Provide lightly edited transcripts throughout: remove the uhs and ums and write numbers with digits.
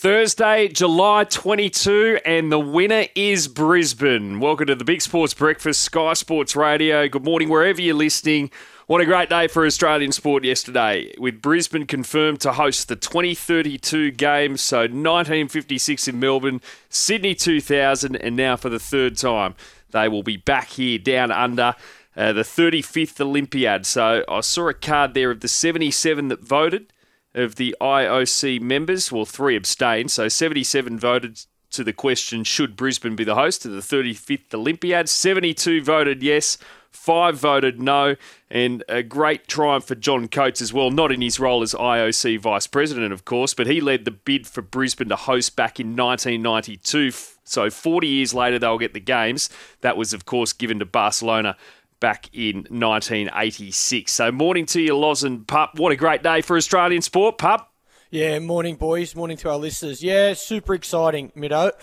Thursday, July 22, and the winner is Brisbane. Welcome to the Big Sports Breakfast, Sky Sports Radio. Good morning, wherever you're listening. What a great day for Australian sport yesterday, with Brisbane confirmed to host the 2032 games, so 1956 in Melbourne, Sydney 2000, and now for the third time, they will be back here down under the 35th Olympiad. So I saw a card there of the 77 that voted. Of the IOC members, well, 3 abstained, so 77 voted to the question, should Brisbane be the host of the 35th Olympiad? 72 voted yes, 5 voted no, and a great triumph for John Coates as well, not in his role as IOC Vice President, of course, but he led the bid for Brisbane to host back in 1992, so 40 years later they'll get the Games. That was, of course, given to Barcelona back in 1986. So morning to you, Loz and Pup. What a great day for Australian sport, Pup. Yeah, morning, boys. Morning to our listeners. Yeah, super exciting, Middo.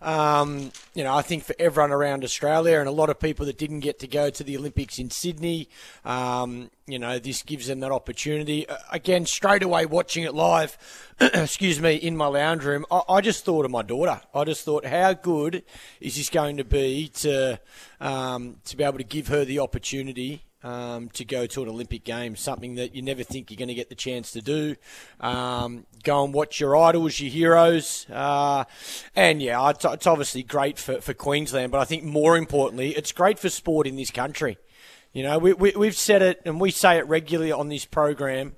I think for everyone around Australia and a lot of people that didn't get to go to the Olympics in Sydney, this gives them that opportunity. Again, straight away watching it live, in my lounge room, I just thought of my daughter. I just thought, how good is this going to be to be able to give her the opportunity to go to an Olympic Games, something that you never think you're going to get the chance to do. Go and watch your idols, your heroes. It's obviously great for Queensland, but I think more importantly, it's great for sport in this country. You know, we've said it, and we say it regularly on this program.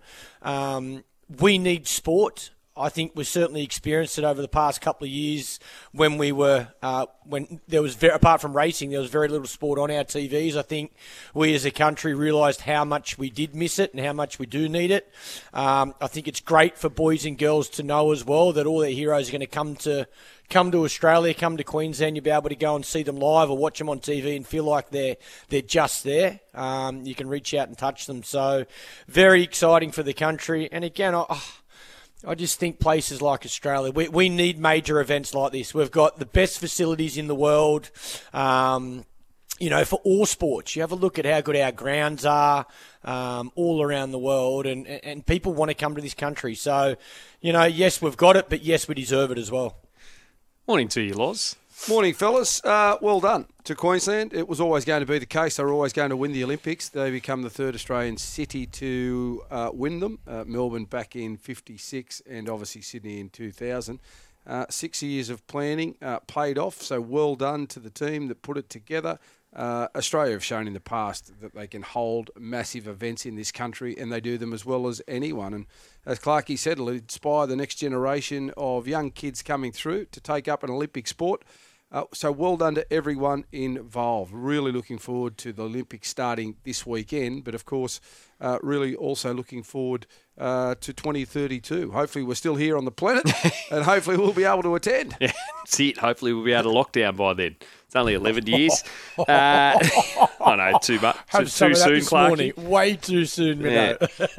We need sport. I think we've certainly experienced it over the past couple of years when there was, apart from racing, there was very little sport on our TVs. I think we as a country realised how much we did miss it and how much we do need it. I think it's great for boys and girls to know as well that all their heroes are going to come to Australia, come to Queensland. You'll be able to go and see them live or watch them on TV and feel like they're just there. You can reach out and touch them. So very exciting for the country. And again, I just think places like Australia, we need major events like this. We've got the best facilities in the world, for all sports. You have a look at how good our grounds are all around the world, and people want to come to this country. So, yes, we've got it, but yes, we deserve it as well. Morning to you, Loz. Morning, fellas. Well done to Queensland. It was always going to be the case. They were always going to win the Olympics. They become the third Australian city to win them. Melbourne back in 56 and obviously Sydney in 2000. 6 years of planning paid off, so well done to the team that put it together. Australia have shown in the past that they can hold massive events in this country, and they do them as well as anyone. And as Clarkey said, it'll inspire the next generation of young kids coming through to take up an Olympic sport. So well done to everyone involved. Really looking forward to the Olympics starting this weekend, but of course, really also looking forward to 2032. Hopefully we're still here on the planet and hopefully we'll be able to attend. Yeah, that's it. Hopefully we'll be out of lockdown by then. It's only 11 years. I know, too much. Too soon, Clarkey. Way too soon, yeah.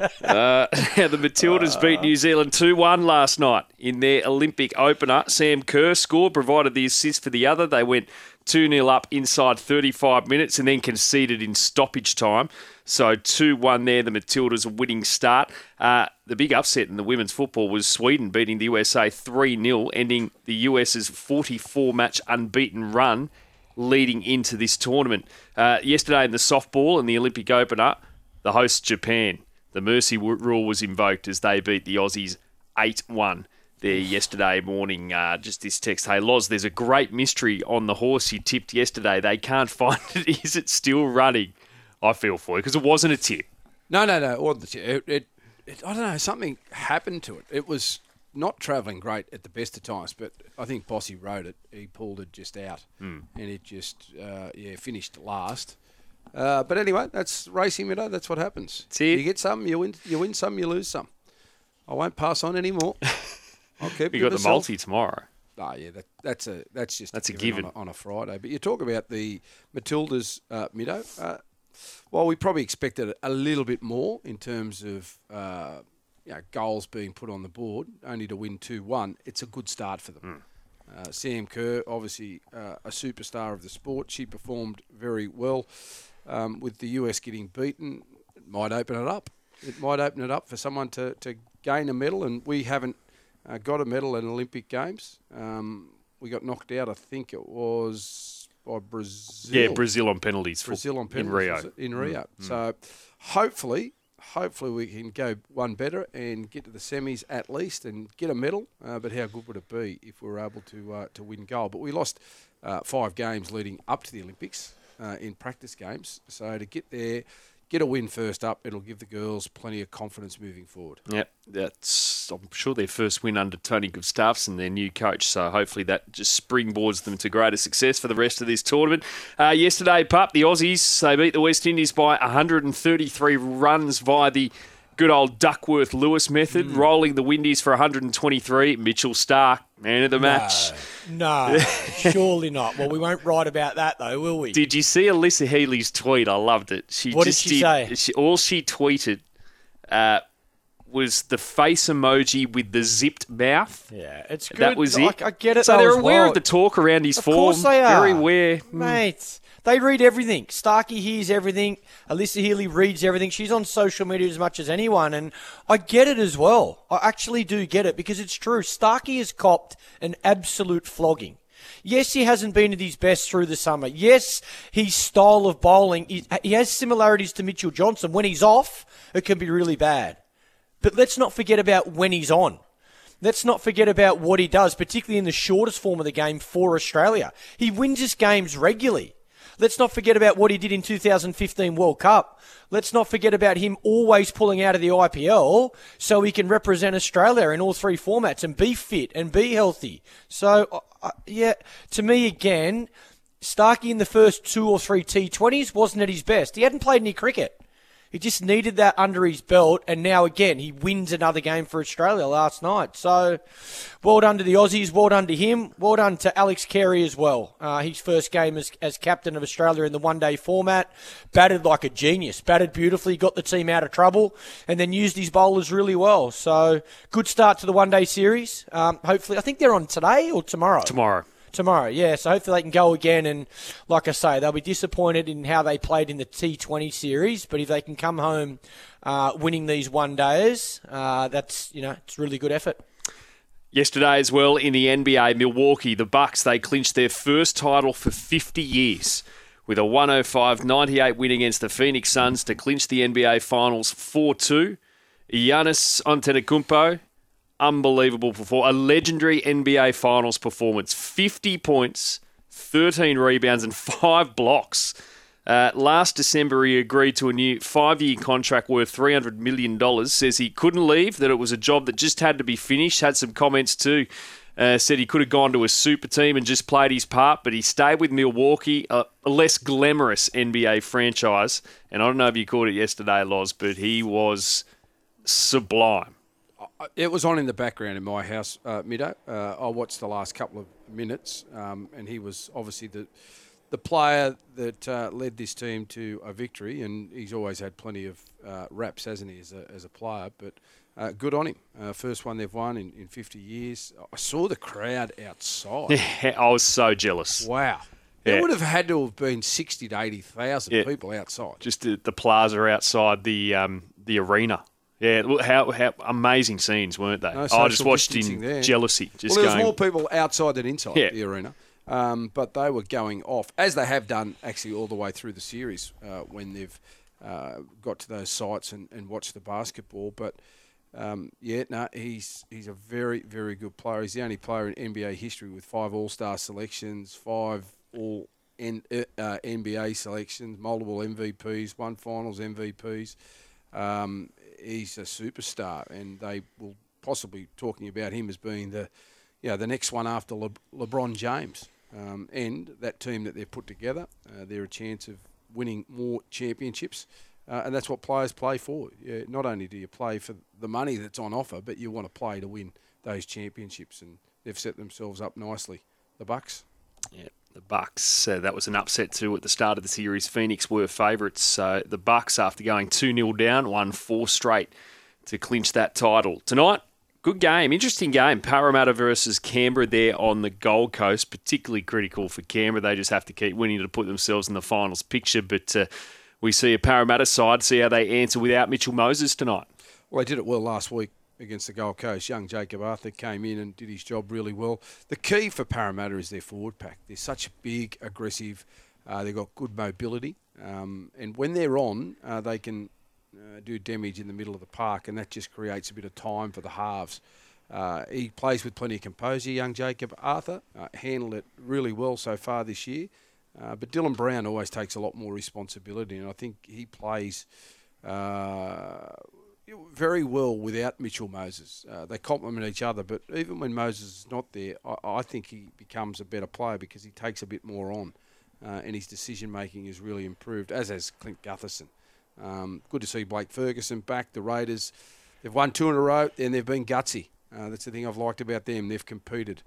The Matildas beat New Zealand 2-1 last night in their Olympic opener. Sam Kerr scored, provided the assist for the other. They went 2-0 up inside 35 minutes and then conceded in stoppage time. So 2-1 there, the Matildas a winning start. The big upset in the women's football was Sweden beating the USA 3-0, ending the US's 44-match unbeaten run leading into this tournament. Yesterday in the softball and the Olympic opener, the host Japan, the mercy rule was invoked as they beat the Aussies 8-1 there yesterday morning. Just this text, hey Loz, there's a great mystery on the horse you tipped yesterday. They can't find it. Is it still running? I feel for you because it wasn't a tip. No, it wasn't a tip. I don't know, something happened to it. It was not travelling great at the best of times, but I think Bossy rode it. He pulled it just out, and it just finished last. But anyway, that's racing, that's what happens. You get some, you win some, you lose some. I won't pass on anymore. I'll keep you got the multi tomorrow. Oh, yeah, that's a given on a Friday. But you talk about the Matildas, Middo. Well, we probably expected a little bit more in terms of goals being put on the board, only to win 2-1. It's a good start for them. Sam Kerr, obviously a superstar of the sport. She performed very well. With the US getting beaten, it might open it up. It might open it up for someone to gain a medal, and we haven't got a medal in Olympic Games. We got knocked out, I think it was by Brazil. Yeah, Brazil on penalties. In Rio. In Rio. So hopefully we can go one better and get to the semis at least and get a medal. But how good would it be if we were able to win gold? But we lost 5 games leading up to the Olympics in practice games. So to get there, get a win first up, it'll give the girls plenty of confidence moving forward. Yep, I'm sure their first win under Tony Gustafsson, their new coach. So hopefully that just springboards them to greater success for the rest of this tournament. Yesterday, Pup, the Aussies, they beat the West Indies by 133 runs via the good old Duckworth-Lewis method, rolling the Windies for 123. Mitchell Starc, man of the match. No, surely not. Well, we won't write about that, though, will we? Did you see Alyssa Healy's tweet? I loved it. What did she say? All she tweeted was the face emoji with the zipped mouth. Yeah, it's good. That was it. I get it. So they're aware of the talk around his form. Of course they are. Very aware. Mate, they read everything. Starkey hears everything. Alyssa Healy reads everything. She's on social media as much as anyone, and I get it as well. I actually do get it because it's true. Starkey has copped an absolute flogging. Yes, he hasn't been at his best through the summer. Yes, his style of bowling, he has similarities to Mitchell Johnson. When he's off, it can be really bad. But let's not forget about when he's on. Let's not forget about what he does, particularly in the shortest form of the game for Australia. He wins his games regularly. Let's not forget about what he did in 2015 World Cup. Let's not forget about him always pulling out of the IPL so he can represent Australia in all 3 formats and be fit and be healthy. So, to me, again, Starkey in the first 2 or 3 T20s wasn't at his best. He hadn't played any cricket. He just needed that under his belt, and now, again, he wins another game for Australia last night. So, well done to the Aussies, well done to him, well done to Alex Carey as well. His first game as captain of Australia in the one-day format. Batted like a genius, batted beautifully, got the team out of trouble, and then used his bowlers really well. So, good start to the one-day series. Hopefully, I think they're on today or tomorrow? Tomorrow, yeah. So hopefully they can go again, and like I say, they'll be disappointed in how they played in the T20 series. But if they can come home winning these one-days, that's it's really good effort. Yesterday as well in the NBA, Milwaukee, the Bucks, they clinched their first title for 50 years with a 105-98 win against the Phoenix Suns to clinch the NBA Finals 4-2. Giannis Antetokounmpo, unbelievable performance. A legendary NBA Finals performance. 50 points, 13 rebounds and 5 blocks. Last December, he agreed to a new 5-year contract worth $300 million. Says he couldn't leave, that it was a job that just had to be finished. Had some comments too. Said he could have gone to a super team and just played his part, but he stayed with Milwaukee, a less glamorous NBA franchise. And I don't know if you caught it yesterday, Loz, but he was sublime. It was on in the background in my house, Middo. I watched the last couple of minutes, and he was obviously the player that led this team to a victory, and he's always had plenty of raps, hasn't he, as a player. But good on him. First one they've won in 50 years. I saw the crowd outside. Yeah, I was so jealous. Wow. Yeah. There would have had to have been 60 to 80,000 people outside. Just the plaza outside the arena. Yeah, how amazing scenes, weren't they? No I just watched in there. jealousy. There was more people outside than inside the arena. But they were going off, as they have done actually all the way through the series when they've got to those sites and watched the basketball. But, he's a very, very good player. He's the only player in NBA history with 5 All-Star selections, 5 All-NBA selections, multiple MVPs, 1 Finals MVPs. He's a superstar, and they will possibly talking about him as being the next one after LeBron James. And that team that they've put together, they're a chance of winning more championships, and that's what players play for. Yeah, not only do you play for the money that's on offer, but you want to play to win those championships, and they've set themselves up nicely. The Bucks. Yeah. The Bucks, that was an upset too at the start of the series. Phoenix were favourites. So the Bucks, after going 2-0 down, won 4 straight to clinch that title. Tonight, good game, interesting game. Parramatta versus Canberra there on the Gold Coast. Particularly critical for Canberra. They just have to keep winning to put themselves in the finals picture. But we see a Parramatta side, see how they answer without Mitchell Moses tonight. Well, they did it well last week against the Gold Coast. Young Jacob Arthur came in and did his job really well. The key for Parramatta is their forward pack. They're such big, aggressive. They've got good mobility. And when they're on, they can do damage in the middle of the park, and that just creates a bit of time for the halves. He plays with plenty of composure, young Jacob Arthur. Handled it really well so far this year. But Dylan Brown always takes a lot more responsibility, and I think he plays very well without Mitchell Moses. They complement each other, but even when Moses is not there, I think he becomes a better player because he takes a bit more on, and his decision-making is really improved, as has Clint Gutherson. Good to see Blake Ferguson back. The Raiders, they've won 2 in a row, and they've been gutsy. That's the thing I've liked about them. They've competed.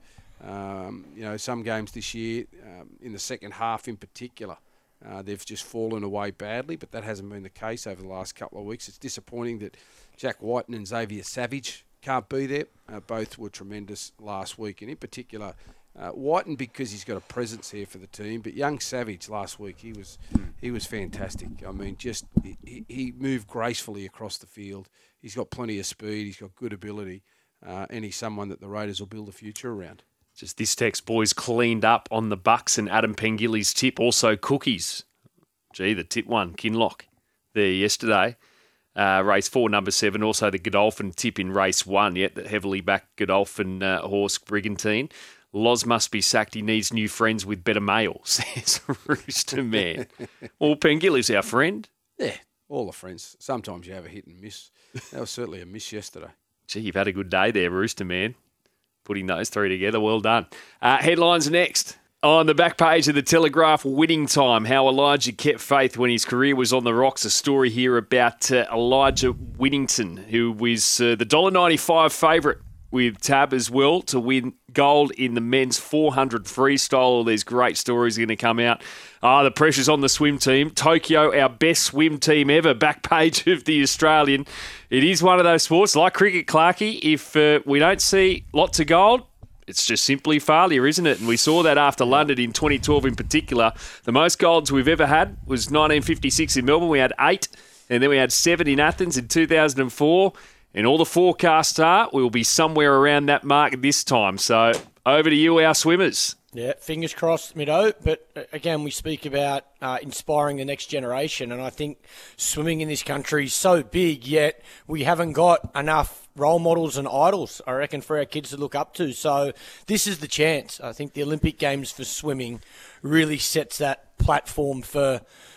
Some games this year, in the second half in particular, they've just fallen away badly, but that hasn't been the case over the last couple of weeks. It's disappointing that Jack Whiten and Xavier Savage can't be there. Both were tremendous last week, and in particular, Whiten because he's got a presence here for the team, but young Savage last week, he was fantastic. I mean, just he moved gracefully across the field. He's got plenty of speed. He's got good ability, and he's someone that the Raiders will build a future around. Just this text, boys cleaned up on the Bucks and Adam Pengilly's tip. Also cookies. Gee, the tip one, Kinloch, there yesterday. Race 4, number 7. Also the Godolphin tip in race 1. Yet the heavily backed Godolphin horse Brigantine. Loz must be sacked. He needs new friends with better mail, says Rooster Man. Well, Pengilly's our friend. Yeah, all the friends. Sometimes you have a hit and miss. That was certainly a miss yesterday. Gee, you've had a good day there, Rooster Man. Putting those 3 together, well done. Headlines next. On the back page of the Telegraph, winning time, how Elijah kept faith when his career was on the rocks. A story here about Elijah Whittington, who was the $1.95 favourite with Tab as well to win gold in the men's 400 freestyle. All these great stories are going to come out. The pressure's on the swim team. Tokyo, our best swim team ever. Back page of the Australian. It is one of those sports, like cricket, Clarkie. If we don't see lots of gold, it's just simply failure, isn't it? And we saw that after London in 2012 in particular. The most golds we've ever had was 1956 in Melbourne. We had 8, and then we had 7 in Athens in 2004. And all the forecasts are we'll be somewhere around that mark this time. So over to you, our swimmers. Yeah, fingers crossed, Middo. But again, we speak about inspiring the next generation, and I think swimming in this country is so big, yet we haven't got enough role models and idols, I reckon, for our kids to look up to. So this is the chance. I think the Olympic Games for swimming really sets that platform for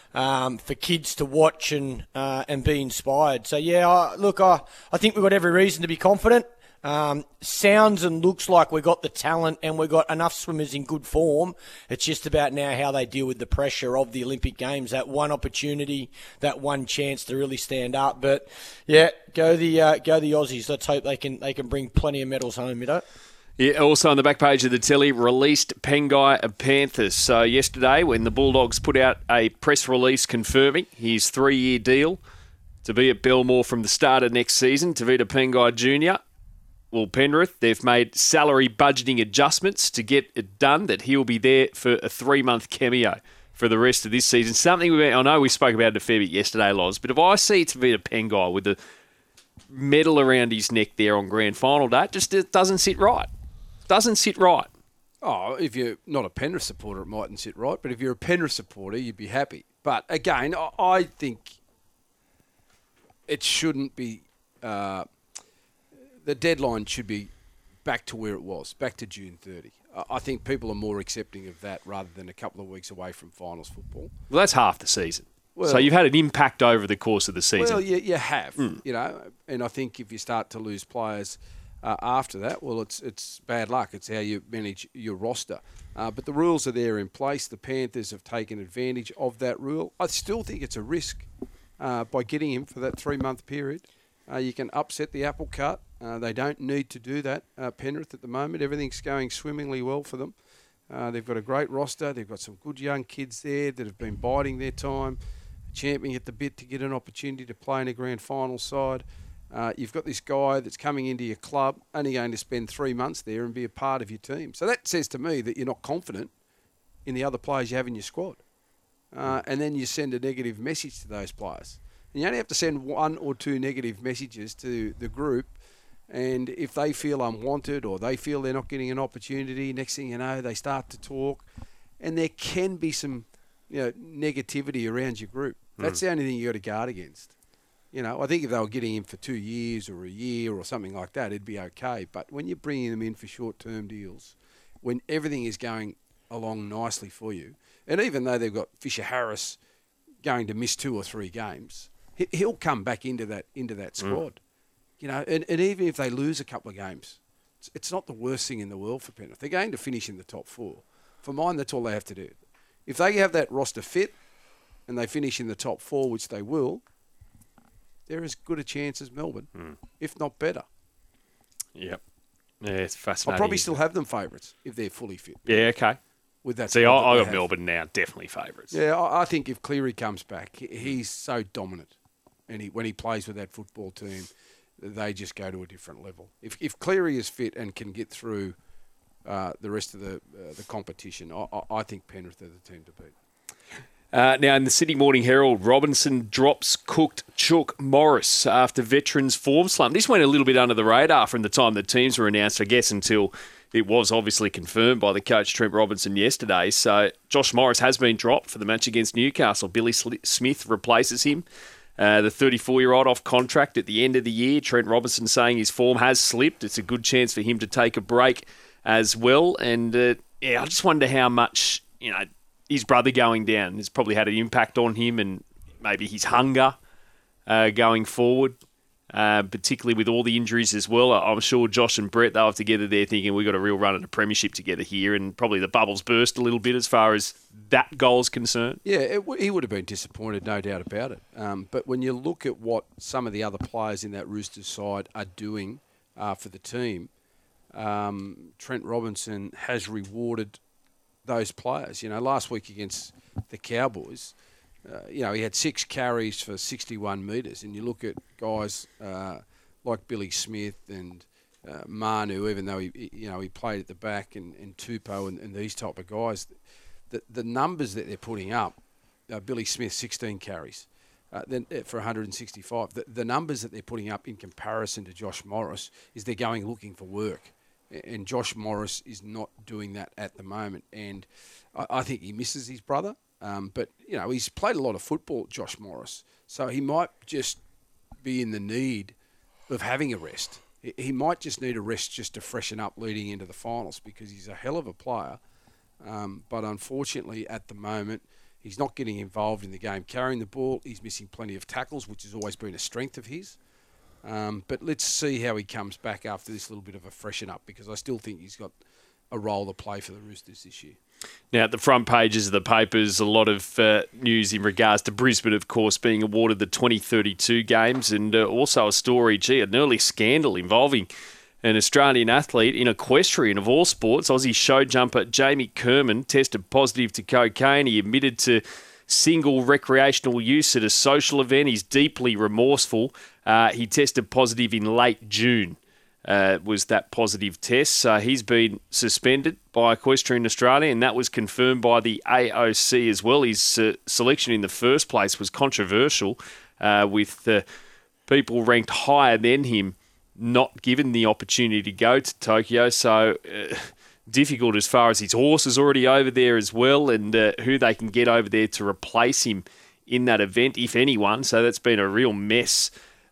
kids to watch and be inspired. So, yeah, I think we've got every reason to be confident. Sounds and looks like we've got the talent and we've got enough swimmers in good form. It's just about now how they deal with the pressure of the Olympic Games, that one opportunity, that one chance to really stand up. But, yeah, go the Aussies. Let's hope they can bring plenty of medals home, Middo. Yeah, also on the back page of the telly, released Pengai Panthers. So yesterday when the Bulldogs put out a press release confirming his 3-year deal to be at Belmore from the start of next season, Tavita Pengai Jr., well, Penrith, they've made salary budgeting adjustments to get it done that he'll be there for a 3-month cameo for the rest of this season. Something I know we spoke about it a fair bit yesterday, Loz, but if I see Tavita Pengai with the medal around his neck there on grand final day, it doesn't sit right. Doesn't sit right. Oh, if you're not a Penrith supporter, it mightn't sit right. But if you're a Penrith supporter, you'd be happy. But again, I think it shouldn't be. The deadline should be back to where it was, back to June 30. I think people are more accepting of that rather than a couple of weeks away from finals football. Well, that's half the season. Well, so you've had an impact over the course of the season. Well, you have, and I think if you start to lose players after that, well, it's bad luck. It's how you manage your roster. But the rules are there in place. The Panthers have taken advantage of that rule. I still think it's a risk by getting him for that 3-month period. You can upset the apple cart. They don't need to do that, Penrith, at the moment. Everything's going swimmingly well for them. They've got a great roster. They've got some good young kids there that have been biding their time, championing at the bit to get an opportunity to play in a grand final side. You've got this guy that's coming into your club, only going to spend 3 months there and be a part of your team. So that says to me that you're not confident in the other players you have in your squad. And then you send a negative message to those players. And you only have to send 1 or 2 negative messages to the group And if they feel unwanted or they feel they're not getting an opportunity, next thing you know, they start to talk. And there can be some, negativity around your group. That's the only thing you got to guard against. I think if they were getting him for 2 years or a year or something like that, it'd be okay. But when you're bringing them in for short-term deals, when everything is going along nicely for you, and even though they've got Fisher Harris going to miss 2 or 3 games, he'll come back into that squad. And even if they lose a couple of games, it's not the worst thing in the world for Penrith. They're going to finish in the top 4. For mine, that's all they have to do. If they have that roster fit and they finish in the top 4, which they will, they're as good a chance as Melbourne, if not better. Yep. Yeah, it's fascinating. I'll probably still have them favourites if they're fully fit. Yeah, okay. With that. See, I got Melbourne now, definitely favourites. Yeah, I think if Cleary comes back, he's so dominant. And when he plays with that football team, they just go to a different level. If Cleary is fit and can get through the rest of the competition, I think Penrith are the team to beat. Now, in the Sydney Morning Herald, Robinson drops cooked Chook Morris after veterans form slump. This went a little bit under the radar from the time the teams were announced, I guess, until it was obviously confirmed by the coach Trent Robinson yesterday. So Josh Morris has been dropped for the match against Newcastle. Billy Smith replaces him. The 34-year-old off contract at the end of the year. Trent Robinson saying his form has slipped. It's a good chance for him to take a break as well. And, I just wonder how much, his brother going down has probably had an impact on him and maybe his hunger going forward, particularly with all the injuries as well. I'm sure Josh and Brett, they were together there thinking we've got a real run at a premiership together here, and probably the bubbles burst a little bit as far as that goal's concerned. Yeah, he would have been disappointed, no doubt about it. But when you look at what some of the other players in that Roosters side are doing for the team, Trent Robinson has rewarded those players. Last week against the Cowboys, he had 6 carries for 61 metres, and you look at guys like Billy Smith and Manu, even though he played at the back, and Tupou and these type of guys, the numbers that they're putting up, Billy Smith 16 carries then for 165. The numbers that they're putting up in comparison to Josh Morris is they're going looking for work. And Josh Morris is not doing that at the moment. And I think he misses his brother. But, he's played a lot of football, Josh Morris. So he might just be in the need of having a rest. He might just need a rest just to freshen up leading into the finals, because he's a hell of a player. But unfortunately, at the moment, he's not getting involved in the game carrying the ball. He's missing plenty of tackles, which has always been a strength of his. But let's see how he comes back after this little bit of a freshen up, because I still think he's got a role to play for the Roosters this year. Now, at the front pages of the papers, a lot of news in regards to Brisbane, of course, being awarded the 2032 games, and also a story, an early scandal involving an Australian athlete in equestrian of all sports. Aussie show jumper Jamie Kerman tested positive to cocaine. He admitted to single recreational use at a social event. He's deeply remorseful. He tested positive in late June, was that positive test. So he's been suspended by Equestrian Australia, and that was confirmed by the AOC as well. His selection in the first place was controversial, with people ranked higher than him not given the opportunity to go to Tokyo. So difficult as far as his horse is already over there as well, and who they can get over there to replace him in that event, if anyone. So that's been a real mess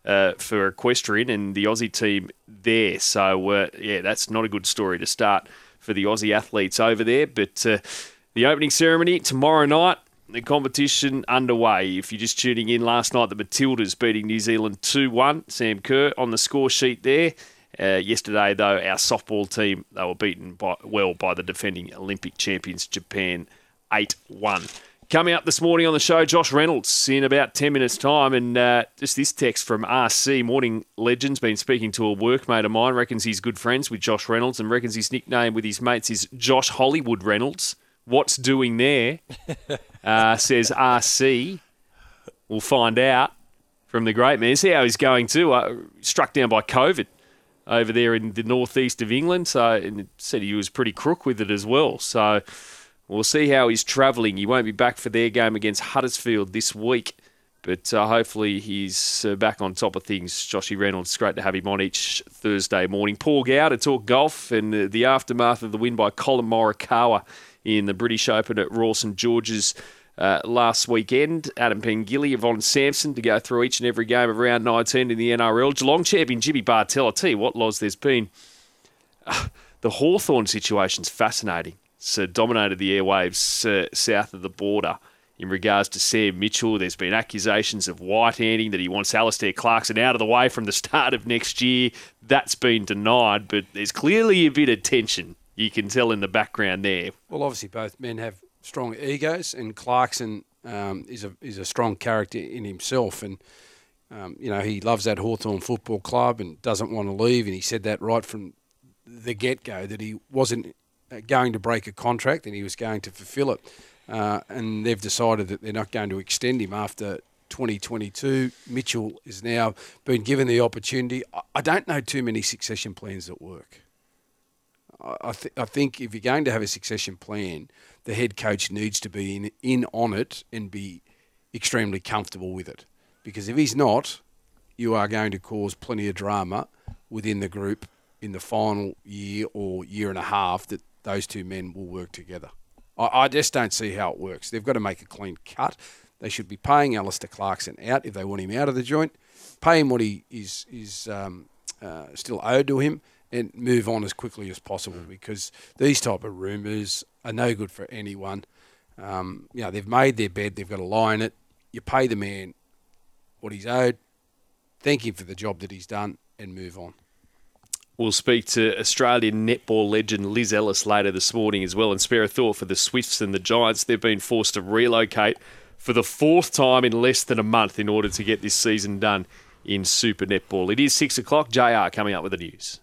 for Equestrian and the Aussie team there. So, that's not a good story to start for the Aussie athletes over there. But the opening ceremony tomorrow night, the competition underway. If you're just tuning in, last night the Matildas beating New Zealand 2-1. Sam Kerr on the score sheet there. Yesterday, though, our softball team, they were beaten by the defending Olympic champions Japan 8-1. Coming up this morning on the show, Josh Reynolds in about 10 minutes' time. And just this text from RC, Morning Legends, been speaking to a workmate of mine, reckons he's good friends with Josh Reynolds and reckons his nickname with his mates is Josh Hollywood Reynolds. What's doing there? Says RC. We'll find out from the great man. See how he's going too. Struck down by COVID over there in the northeast of England. So, and said he was pretty crook with it as well. So we'll see how he's travelling. He won't be back for their game against Huddersfield this week. But hopefully he's back on top of things. Joshy Reynolds, it's great to have him on each Thursday morning. Paul Gow to talk golf and the aftermath of the win by Colin Morikawa in the British Open at Royal St George's last weekend. Adam Pengilly, Yvonne Sampson to go through each and every game of round 19 in the NRL. Geelong champion Jimmy Bartell. I'll tell you what, Loz, there's been... the Hawthorn situation's fascinating. It's dominated the airwaves south of the border. In regards to Sam Mitchell, there's been accusations of white-handing, that he wants Alistair Clarkson out of the way from the start of next year. That's been denied, but there's clearly a bit of tension you can tell in the background there. Well, obviously both men have strong egos, and Clarkson is a strong character in himself. And, he loves that Hawthorn Football Club and doesn't want to leave, and he said that right from the get-go, that he wasn't going to break a contract and he was going to fulfil it. And they've decided that they're not going to extend him after 2022. Mitchell is now been given the opportunity. I don't know too many succession plans that work. I think if you're going to have a succession plan, the head coach needs to be in on it and be extremely comfortable with it. Because if he's not, you are going to cause plenty of drama within the group in the final year or year and a half that those two men will work together. I just don't see how it works. They've got to make a clean cut. They should be paying Alistair Clarkson out if they want him out of the joint, pay him what he is still owed to him, and move on as quickly as possible, because these type of rumours are no good for anyone. They've made their bed. They've got to lie in it. You pay the man what he's owed, thank him for the job that he's done, and move on. We'll speak to Australian netball legend Liz Ellis later this morning as well, and spare a thought for the Swifts and the Giants. They've been forced to relocate for the fourth time in less than a month in order to get this season done in Super Netball. It is 6 o'clock. JR coming up with the news.